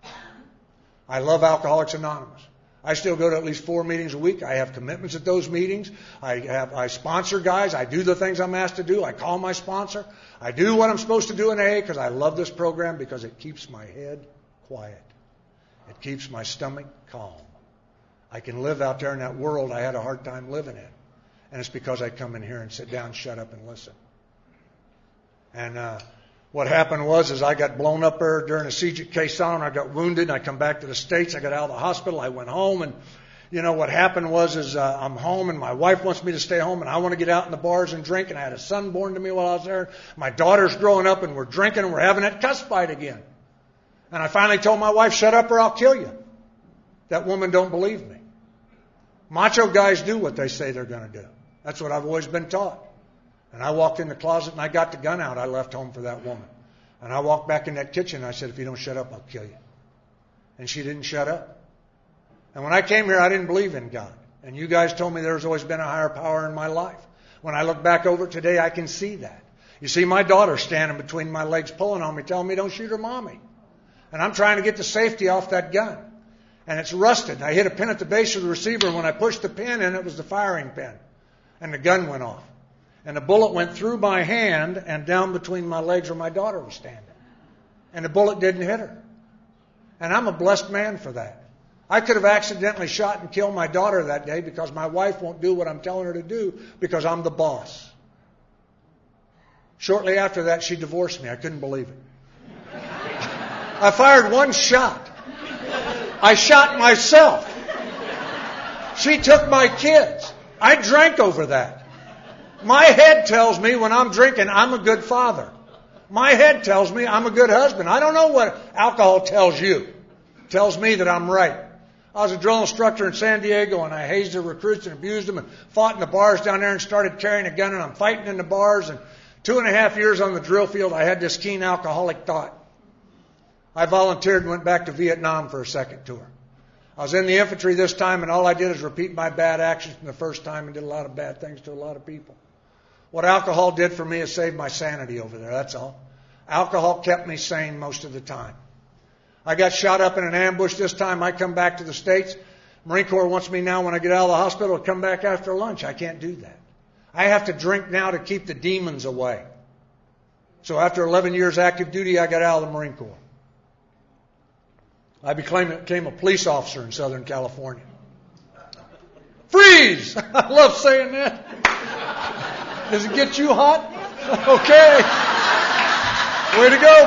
Speaker 1: I love Alcoholics Anonymous. I still go to at least 4 meetings a week. I have commitments at those meetings. I sponsor guys. I do the things I'm asked to do. I call my sponsor. I do what I'm supposed to do in AA because I love this program because it keeps my head quiet. It keeps my stomach calm. I can live out there in that world I had a hard time living in. And it's because I come in here and sit down, shut up, and listen. And what happened was I got blown up there during a siege at Quezon. I got wounded. I come back to the States. I got out of the hospital. I went home. And, what happened was I'm home, and my wife wants me to stay home, and I want to get out in the bars and drink. And I had a son born to me while I was there. My daughter's growing up, and we're drinking, and we're having that cuss fight again. And I finally told my wife, shut up or I'll kill you. That woman don't believe me. Macho guys do what they say they're going to do. That's what I've always been taught. And I walked in the closet and I got the gun out. I left home for that woman. And I walked back in that kitchen and I said, if you don't shut up, I'll kill you. And she didn't shut up. And when I came here, I didn't believe in God. And you guys told me there's always been a higher power in my life. When I look back over it today, I can see that. You see my daughter standing between my legs pulling on me, telling me don't shoot her mommy. And I'm trying to get the safety off that gun. And it's rusted. I hit a pin at the base of the receiver, and when I pushed the pin in, it was the firing pin. And the gun went off. And the bullet went through my hand and down between my legs where my daughter was standing. And the bullet didn't hit her. And I'm a blessed man for that. I could have accidentally shot and killed my daughter that day because my wife won't do what I'm telling her to do because I'm the boss. Shortly after that, she divorced me. I couldn't believe it. I fired one shot. I shot myself. She took my kids. I drank over that. My head tells me when I'm drinking, I'm a good father. My head tells me I'm a good husband. I don't know what alcohol tells you. It tells me that I'm right. I was a drill instructor in San Diego, and I hazed the recruits and abused them and fought in the bars down there and started carrying a gun, and I'm fighting in the bars. And 2.5 years on the drill field, I had this keen alcoholic thought. I volunteered and went back to Vietnam for a second tour. I was in the infantry this time, and all I did is repeat my bad actions from the first time and did a lot of bad things to a lot of people. What alcohol did for me is save my sanity over there, that's all. Alcohol kept me sane most of the time. I got shot up in an ambush this time. I come back to the States. Marine Corps wants me now when I get out of the hospital to come back after lunch. I can't do that. I have to drink now to keep the demons away. So after 11 years active duty, I got out of the Marine Corps. I became a police officer in Southern California. Freeze! I love saying that. Does it get you hot? Okay. Way to go,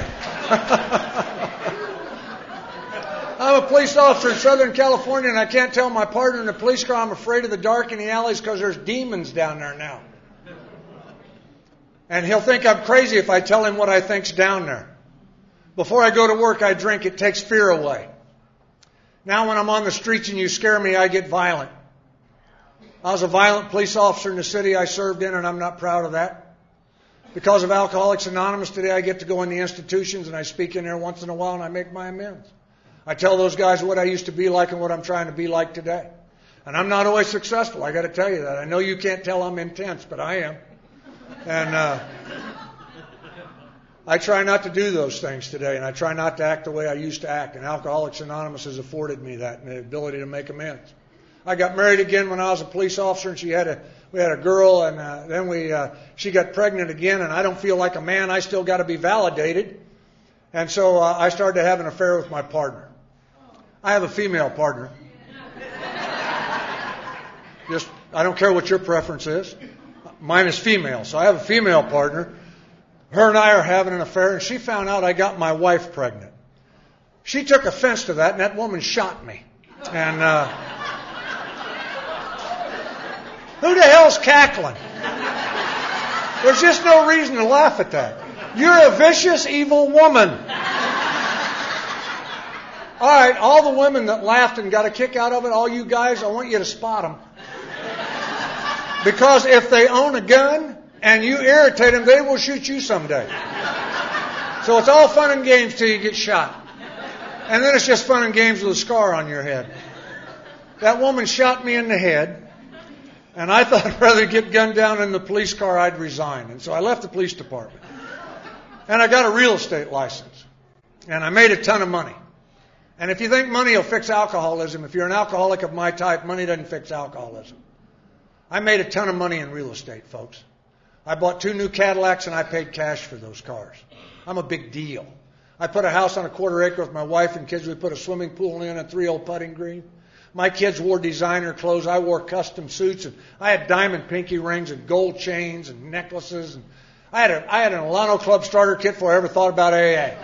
Speaker 1: baby. I'm a police officer in Southern California, and I can't tell my partner in the police car I'm afraid of the dark in the alleys because there's demons down there now. And he'll think I'm crazy if I tell him what I think's down there. Before I go to work, I drink. It takes fear away. Now when I'm on the streets and you scare me, I get violent. I was a violent police officer in the city I served in, and I'm not proud of that. Because of Alcoholics Anonymous today, I get to go in the institutions, and I speak in there once in a while, and I make my amends. I tell those guys what I used to be like and what I'm trying to be like today. And I'm not always successful. I got to tell you that. I know you can't tell I'm intense, but I am. And I try not to do those things today, and I try not to act the way I used to act. And Alcoholics Anonymous has afforded me that and the ability to make amends. I got married again when I was a police officer, and we had a girl, and then she got pregnant again, and I don't feel like a man. I still got to be validated. And so I started to have an affair with my partner. I have a female partner. I don't care what your preference is. Mine is female, so I have a female partner. Her and I are having an affair, and she found out I got my wife pregnant. She took offense to that, and that woman shot me. And who the hell's cackling? There's just no reason to laugh at that. You're a vicious, evil woman. All right, all the women that laughed and got a kick out of it, all you guys, I want you to spot them. Because if they own a gun and you irritate them, they will shoot you someday. So it's all fun and games till you get shot. And then it's just fun and games with a scar on your head. That woman shot me in the head, and I thought rather than get gunned down in the police car, I'd resign. And so I left the police department. And I got a real estate license. And I made a ton of money. And if you think money will fix alcoholism, if you're an alcoholic of my type, money doesn't fix alcoholism. I made a ton of money in real estate, folks. I bought 2 new Cadillacs and I paid cash for those cars. I'm a big deal. I put a house on a 1/4 acre with my wife and kids. We put a swimming pool in and 3 old putting green. My kids wore designer clothes. I wore custom suits. And I had diamond pinky rings and gold chains and necklaces. And I had an Alano Club starter kit before I ever thought about AA.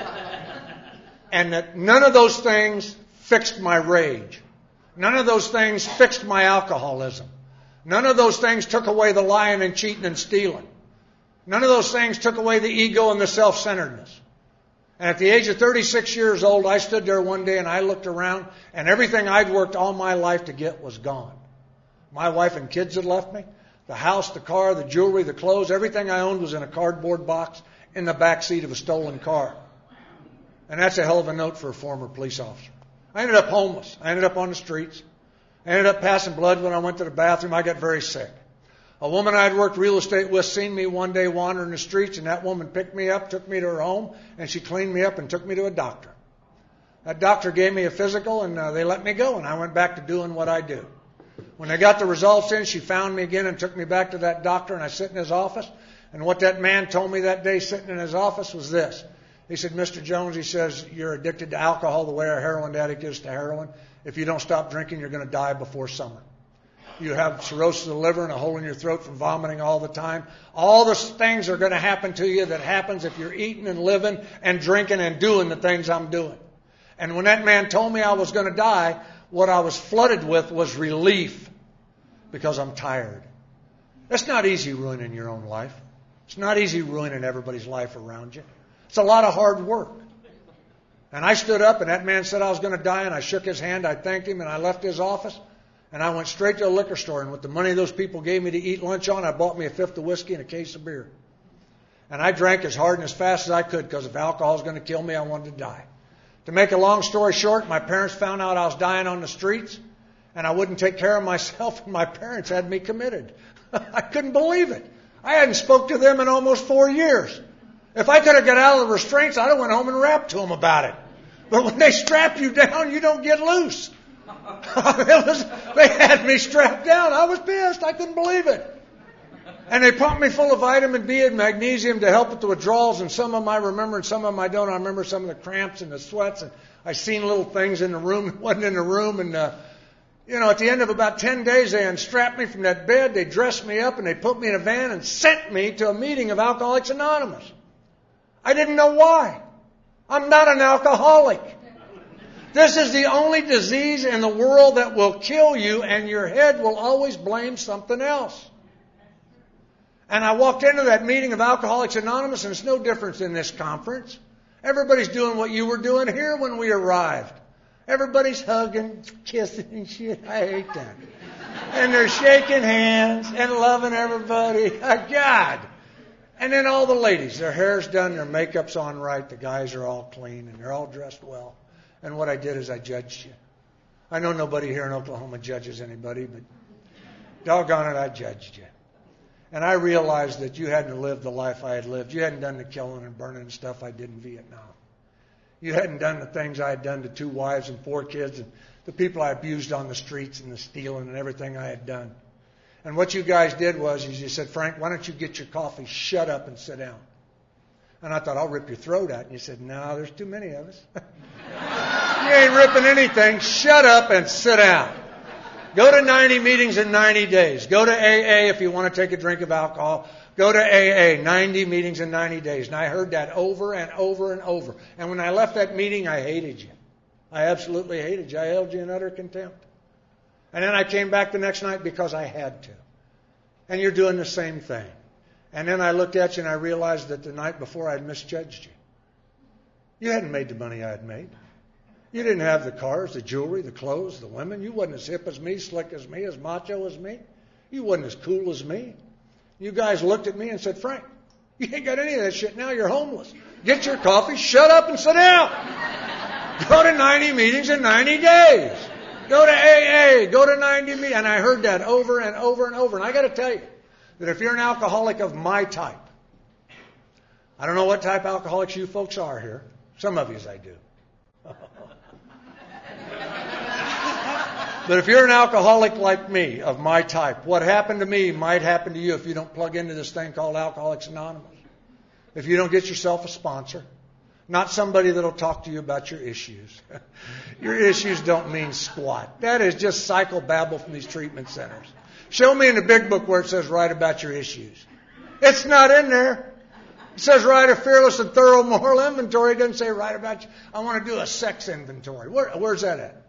Speaker 1: And that none of those things fixed my rage. None of those things fixed my alcoholism. None of those things took away the lying and cheating and stealing. None of those things took away the ego and the self-centeredness. And at the age of 36 years old, I stood there one day and I looked around and everything I'd worked all my life to get was gone. My wife and kids had left me. The house, the car, the jewelry, the clothes, everything I owned was in a cardboard box in the back seat of a stolen car. And that's a hell of a note for a former police officer. I ended up homeless. I ended up on the streets. I ended up passing blood when I went to the bathroom. I got very sick. A woman I'd worked real estate with seen me one day wandering the streets, and that woman picked me up, took me to her home, and she cleaned me up and took me to a doctor. That doctor gave me a physical, and they let me go, and I went back to doing what I do. When they got the results in, she found me again and took me back to that doctor, and I sit in his office. And what that man told me that day sitting in his office was this. He said, Mr. Jones, he says, you're addicted to alcohol the way a heroin addict is to heroin. If you don't stop drinking, you're going to die before summer. You have cirrhosis of the liver and a hole in your throat from vomiting all the time. All the things are going to happen to you that happens if you're eating and living and drinking and doing the things I'm doing. And when that man told me I was going to die, what I was flooded with was relief because I'm tired. It's not easy ruining your own life. It's not easy ruining everybody's life around you. It's a lot of hard work. And I stood up and that man said I was going to die and I shook his hand. I thanked him and I left his office. And I went straight to a liquor store, and with the money those people gave me to eat lunch on, I bought me a 5th of whiskey and a case of beer. And I drank as hard and as fast as I could because if alcohol was going to kill me, I wanted to die. To make a long story short, my parents found out I was dying on the streets, and I wouldn't take care of myself, and my parents had me committed. I couldn't believe it. I hadn't spoke to them in almost 4 years. If I could have got out of the restraints, I'd have went home and rapped to them about it. But when they strap you down, you don't get loose. They had me strapped down. I was pissed. I couldn't believe it. And they pumped me full of vitamin B and magnesium to help with the withdrawals. And some of them I remember and some of them I don't. I remember some of the cramps and the sweats. And I seen little things in the room that wasn't in the room. And, at the end of about 10 days, they unstrapped me from that bed. They dressed me up and they put me in a van and sent me to a meeting of Alcoholics Anonymous. I didn't know why. I'm not an alcoholic. This is the only disease in the world that will kill you, and your head will always blame something else. And I walked into that meeting of Alcoholics Anonymous, and it's no different in this conference. Everybody's doing what you were doing here when we arrived. Everybody's hugging, kissing and shit. I hate that. And they're shaking hands and loving everybody. God. And then all the ladies, their hair's done, their makeup's on right, the guys are all clean, and they're all dressed well. And what I did is I judged you. I know nobody here in Oklahoma judges anybody, but doggone it, I judged you. And I realized that you hadn't lived the life I had lived. You hadn't done the killing and burning and stuff I did in Vietnam. You hadn't done the things I had done to 2 wives and 4 kids and the people I abused on the streets and the stealing and everything I had done. And what you guys did was you said, Frank, why don't you get your coffee, shut up and sit down. And I thought, I'll rip your throat out. And you said, no, there's too many of us. You ain't ripping anything. Shut up and sit down. Go to 90 meetings in 90 days. Go to AA if you want to take a drink of alcohol. Go to AA, 90 meetings in 90 days. And I heard that over and over and over. And when I left that meeting, I hated you. I absolutely hated you. I held you in utter contempt. And then I came back the next night because I had to. And you're doing the same thing. And then I looked at you and I realized that the night before I had misjudged you. You hadn't made the money I had made. You didn't have the cars, the jewelry, the clothes, the women. You wasn't as hip as me, slick as me, as macho as me. You wasn't as cool as me. You guys looked at me and said, Frank, you ain't got any of that shit now. You're homeless. Get your coffee, shut up and sit down. Go to 90 meetings in 90 days. Go to AA. Go to 90Me. And I heard that over and over and over. And I got to tell you that if you're an alcoholic of my type, I don't know what type of alcoholics you folks are here. Some of yous I do. But if you're an alcoholic like me, of my type, what happened to me might happen to you if you don't plug into this thing called Alcoholics Anonymous. If you don't get yourself a sponsor. Not somebody that'll talk to you about your issues. Your issues don't mean squat. That is just psychobabble from these treatment centers. Show me in the big book where it says write about your issues. It's not in there. It says write a fearless and thorough moral inventory. It doesn't say write about you. I want to do a sex inventory. Where's that at?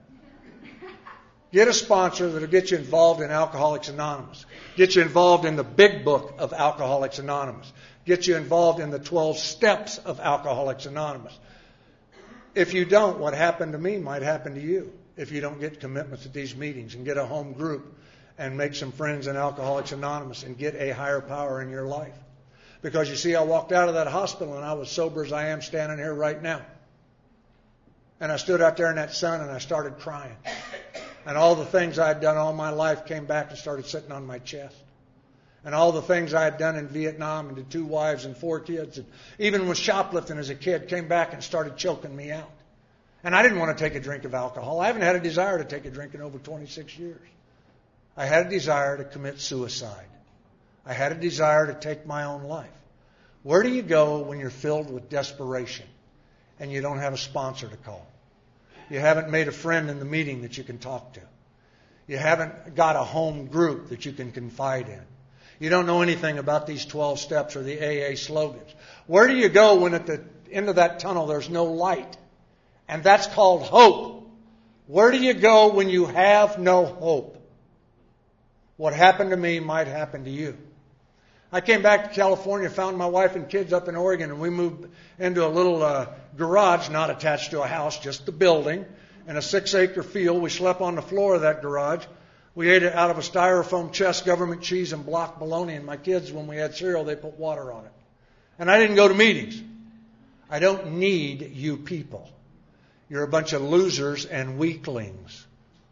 Speaker 1: Get a sponsor that'll get you involved in Alcoholics Anonymous. Get you involved in the big book of Alcoholics Anonymous. Get you involved in the 12 steps of Alcoholics Anonymous. If you don't, what happened to me might happen to you. If you don't get commitments at these meetings and get a home group and make some friends in Alcoholics Anonymous and get a higher power in your life. Because you see, I walked out of that hospital and I was sober as I am standing here right now. And I stood out there in that sun and I started crying. And all the things I had done all my life came back and started sitting on my chest. And all the things I had done in Vietnam and the 2 wives and 4 kids, and even with shoplifting as a kid, came back and started choking me out. And I didn't want to take a drink of alcohol. I haven't had a desire to take a drink in over 26 years. I had a desire to commit suicide. I had a desire to take my own life. Where do you go when you're filled with desperation and you don't have a sponsor to call? You haven't made a friend in the meeting that you can talk to. You haven't got a home group that you can confide in. You don't know anything about these 12 steps or the AA slogans. Where do you go when at the end of that tunnel there's no light? And that's called hope. Where do you go when you have no hope? What happened to me might happen to you. I came back to California, found my wife and kids up in Oregon, and we moved into a little garage, not attached to a house, just the building, in a 6-acre field. We slept on the floor of that garage. We ate it out of a styrofoam chest, government cheese, and block bologna. And my kids, when we had cereal, they put water on it. And I didn't go to meetings. I don't need you people. You're a bunch of losers and weaklings.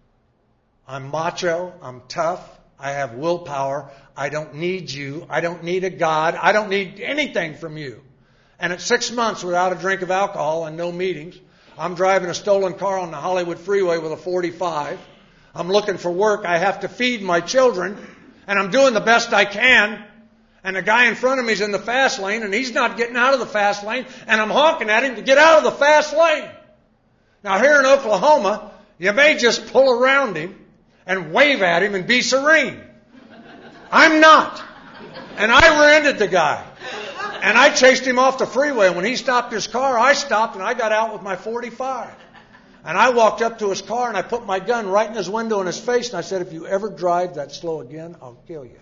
Speaker 1: I'm macho. I'm tough. I have willpower. I don't need you. I don't need a God. I don't need anything from you. And at 6 months without a drink of alcohol and no meetings, I'm driving a stolen car on the Hollywood freeway with a 45. I'm looking for work. I have to feed my children. And I'm doing the best I can. And the guy in front of me is in the fast lane and he's not getting out of the fast lane. And I'm honking at him to get out of the fast lane. Now here in Oklahoma, you may just pull around him and wave at him and be serene. I'm not. And I rear-ended the guy. And I chased him off the freeway. When he stopped his car, I stopped and I got out with my 45. And I walked up to his car and I put my gun right in his window in his face. And I said, if you ever drive that slow again, I'll kill you.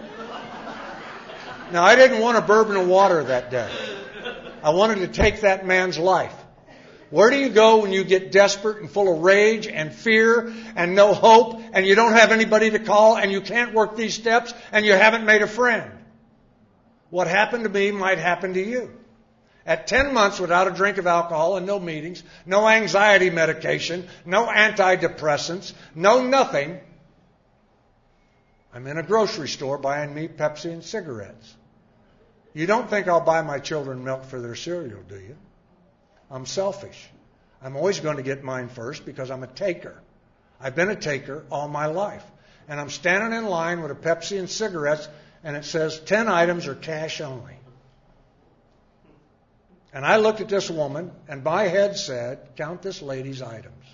Speaker 1: Now, I didn't want a bourbon and water that day. I wanted to take that man's life. Where do you go when you get desperate and full of rage and fear and no hope and you don't have anybody to call and you can't work these steps and you haven't made a friend? What happened to me might happen to you. At 10 months without a drink of alcohol and no meetings, no anxiety medication, no antidepressants, no nothing, I'm in a grocery store buying me Pepsi and cigarettes. You don't think I'll buy my children milk for their cereal, do you? I'm selfish. I'm always going to get mine first because I'm a taker. I've been a taker all my life. And I'm standing in line with a Pepsi and cigarettes and it says 10 items are cash only. And I looked at this woman and my head said, count this lady's items.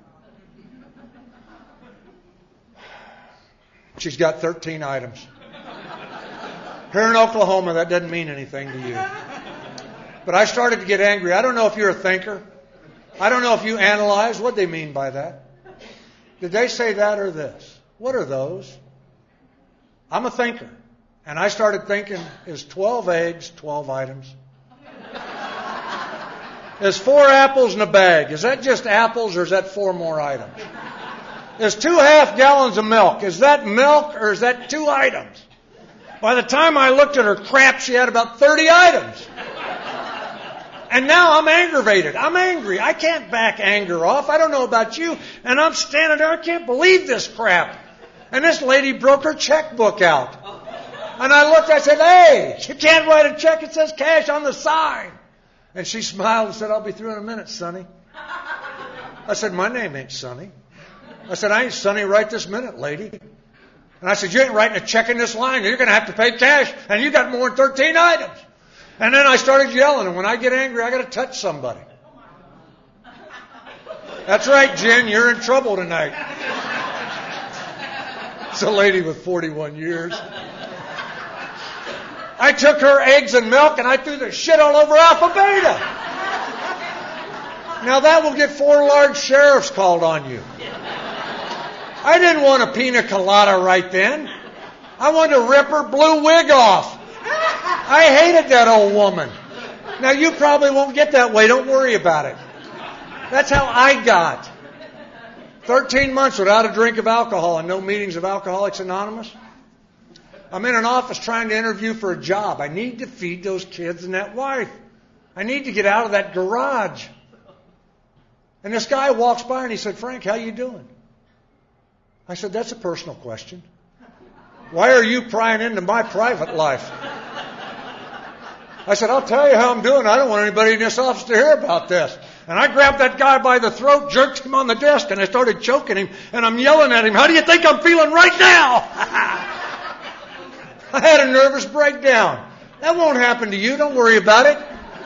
Speaker 1: She's got 13 items. Here in Oklahoma, that doesn't mean anything to you. But I started to get angry. I don't know if you're a thinker. I don't know if you analyze. What they mean by that? Did they say that or this? What are those? I'm a thinker. And I started thinking, is 12 eggs 12 items? Is 4 apples in a bag? Is that just apples or is that 4 more items? Is 2.5 gallons of milk? Is that milk or is that 2 items? By the time I looked at her crap, she had about 30 items. And now I'm aggravated. I'm angry. I can't back anger off. I don't know about you. And I'm standing there. I can't believe this crap. And this lady broke her checkbook out. And I looked, I said, hey, you can't write a check. It says cash on the sign. And she smiled and said, I'll be through in a minute, Sonny. I said, my name ain't Sonny. I said, I ain't Sonny right this minute, lady. And I said, you ain't writing a check in this line. You're going to have to pay cash. And you got more than 13 items. And then I started yelling. And when I get angry, I got to touch somebody. That's right, Jen. You're in trouble tonight. It's a lady with 41 years. I took her eggs and milk and I threw the shit all over Alpha Beta. Now that will get 4 large sheriffs called on you. I didn't want a pina colada right then. I wanted to rip her blue wig off. I hated that old woman. Now you probably won't get that way. Don't worry about it. That's how I got. 13 months without a drink of alcohol and no meetings of Alcoholics Anonymous. I'm in an office trying to interview for a job. I need to feed those kids and that wife. I need to get out of that garage. And this guy walks by and he said, Frank, how you doing? I said, that's a personal question. Why are you prying into my private life? I said, I'll tell you how I'm doing. I don't want anybody in this office to hear about this. And I grabbed that guy by the throat, jerked him on the desk, and I started choking him. And I'm yelling at him, how do you think I'm feeling right now? I had a nervous breakdown. That won't happen to you. Don't worry about it.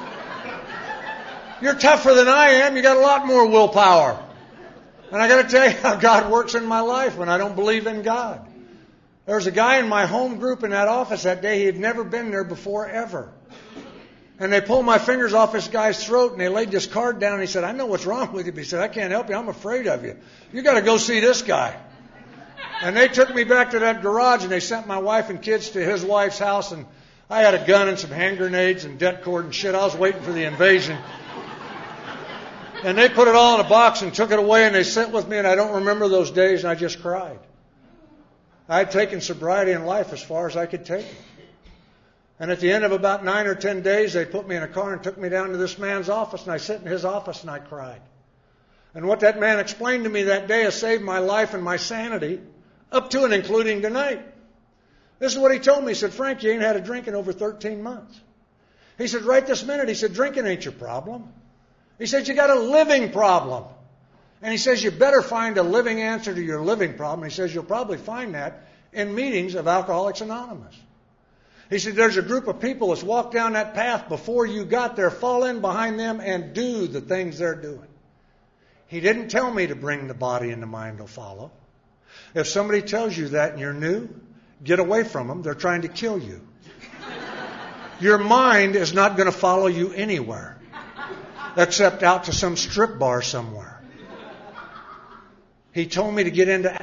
Speaker 1: You're tougher than I am. You got a lot more willpower. And I got to tell you how God works in my life when I don't believe in God. There was a guy in my home group in that office that day. He had never been there before, ever. And they pulled my fingers off this guy's throat and they laid this card down and he said, I know what's wrong with you. But he said, I can't help you. I'm afraid of you. You got to go see this guy. And they took me back to that garage and they sent my wife and kids to his wife's house. And I had a gun and some hand grenades and det cord and shit. I was waiting for the invasion. And they put it all in a box and took it away and they sat with me and I don't remember those days and I just cried. I had taken sobriety in life as far as I could take it. And at the end of about 9 or 10 days, they put me in a car and took me down to this man's office and I sat in his office and I cried. And what that man explained to me that day has saved my life and my sanity up to and including tonight. This is what he told me. He said, Frank, you ain't had a drink in over 13 months. He said, right this minute, he said, drinking ain't your problem. He said, you got a living problem. And he says, you better find a living answer to your living problem. He says, you'll probably find that in meetings of Alcoholics Anonymous. He said, there's a group of people that's walked down that path before you got there. Fall in behind them and do the things they're doing. He didn't tell me to bring the body and the mind to follow. If somebody tells you that and you're new, get away from them. They're trying to kill you. Your mind is not going to follow you anywhere except out to some strip bar somewhere. He told me to get into